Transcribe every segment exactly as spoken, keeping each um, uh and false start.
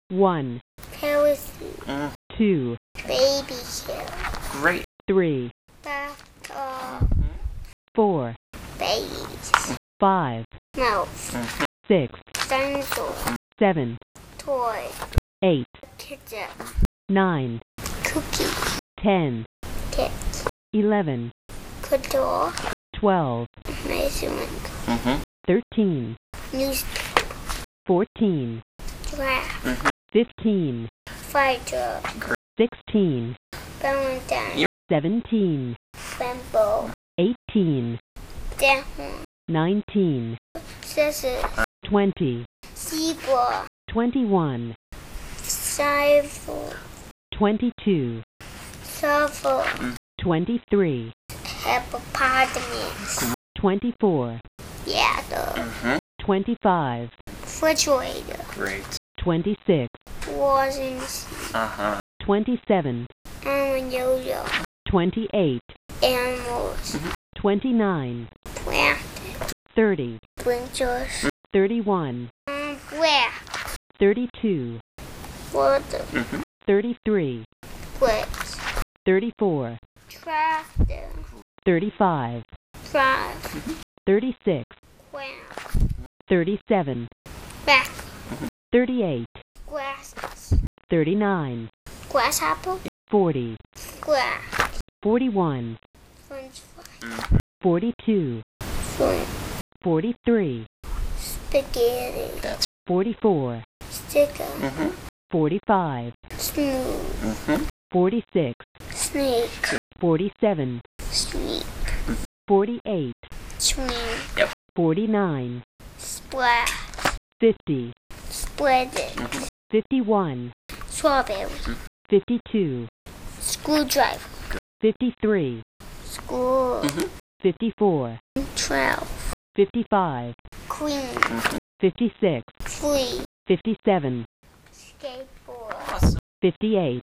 One, Parachute. Mm. two, Baby shell. Great. three, Bathtub. four, Babies. five, Mouse. Mhm. six, Dinosaur. seven, Toy. eight, Ketchup. nine, Cookie. ten, Kit. eleven, Couture. twelve, Measurement. Mhm. thirteen, Newspaper. fourteen, Draft. Mhm. fifteen, Fire truck. sixteen, Valentine. Yep. seventeen, Rainbow. eighteen, Down. nineteen, Scissors. twenty, Zebra. twenty-one, Cycle. twenty-two, Shovel. twenty-three, Hippopotamus. twenty-four, Yaddle. Mhm. twenty-five, Refrigerator. Great. twenty-six, Washing machine. Uh huh. twenty-seven, Animal yo-yo. twenty-eight, Animals. twenty-nine, Plastic. thirty, Winters. thirty-one, Grass. thirty-two, Water. Mhm. thirty-three, Bricks. thirty-four, Tractor. thirty-five, Drive. thirty-six, Grass. thirty-seven, Back. thirty-eight, Grasses. thirty-nine, Grasshopper. forty, Grass. forty-one, French fry. Mhm. forty-two, Flint. forty-three, Spaghetti. That's. forty-four, Sticker. Mhm. forty-five, Smooth. Mhm. forty-six, Snake. forty-seven, Sneak. forty-eight, Swing. forty-nine, Splash. fifty, Spread it. Mhm. fifty-one, Strawberry. fifty-two, Screwdriver. fifty-three, School. Mhm. fifty-four, Twelve. fifty-five, Queen. fifty-six, Free. fifty-seven, Skateboard. Awesome. fifty-eight,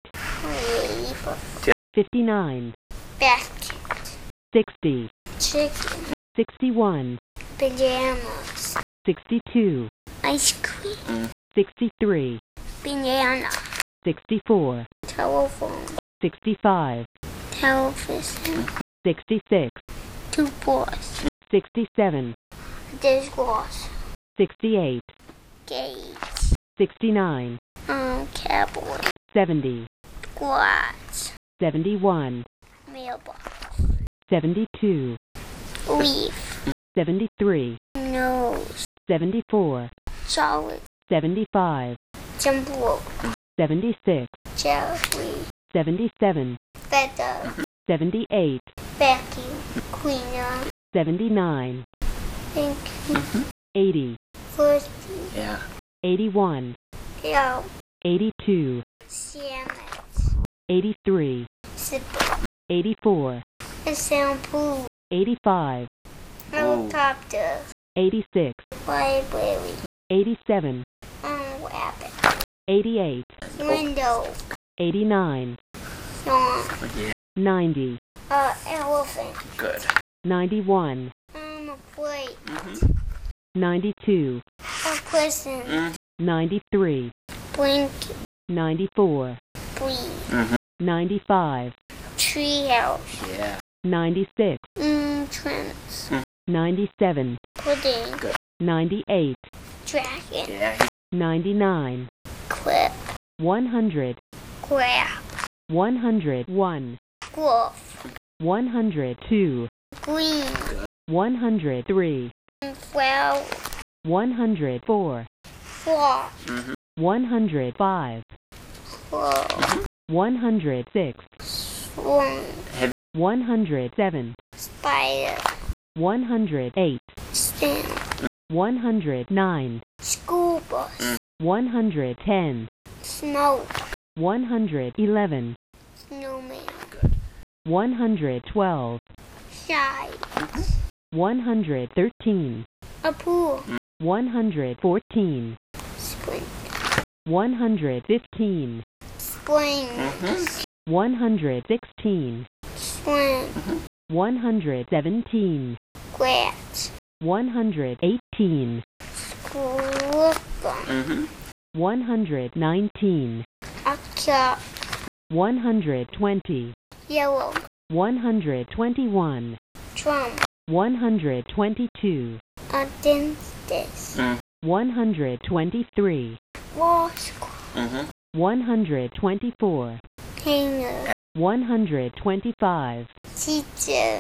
Wave. fifty-nine, Basket. sixty, Chicken. sixty-one, Pajamas. sixty-two, Ice cream. sixty-three, Banana. sixty-four, Telephone. sixty-five, Television. sixty-six, Toothbrush. sixty-seven, Dishwasher. sixty-eight, Gauge. sixty-nine, Um, cowboy. seventy, Garage. seventy-one, Mailbox. seventy-two, Leaf. seventy-three, Nose. seventy-four, Solid. seventy-five, Jump rope. seventy-six, Jelly. seventy-seven, Feather. seventy-eight, Vacuum. Cleaner. seventy-nine, Thank you. Mhm. eighty, First. Yeah. eighty-one, Yo. eighty-two, Sandwich. eighty-three, Zipper. eighty-four, A shampoo. eighty-five, Helicopter. eighty-six, Library. eighty-seven, Rabbit. eighty-eight, Window. eighty-nine, Song. Yeah. ninety, Uh, elephant. Good. ninety-one, Um, a plate. Mhm. ninety-two, A person. Mm. ninety-three, Blanket. ninety-four, Breeze. Mhm. ninety-five, Treehouse. Yeah. ninety-six, Entrance. ninety-seven, Pudding. ninety-eight, Dragon. Yeah. ninety-nine, Clip. one hundred, Grab. one hundred one, Wolf. one hundred two, Green. one hundred three, Flower. one hundred four, Frog. Mhm. one hundred five, Crow. one hundred six, Swan. one hundred seven, Spider. one hundred eight, Stamp. one hundred nine, School bus. one hundred ten, Smoke. one hundred eleven, Snowman. one hundred twelve, Side. one hundred thirteen, A pool. one hundred fourteen, Spring. one hundred fifteen, Spring. Mhm. one hundred sixteen, Swing. one hundred seventeen, Grass. one hundred eighteen, Squirrel. Mhm. one hundred nineteen, Aqua. one hundred twenty, Yellow. one hundred twenty-one, Drum. one hundred twenty-two, Dentist. Mm. one hundred twenty-three, Wall square. Mm-hmm. one hundred twenty-four, Hanger. one hundred twenty-five, Teacher.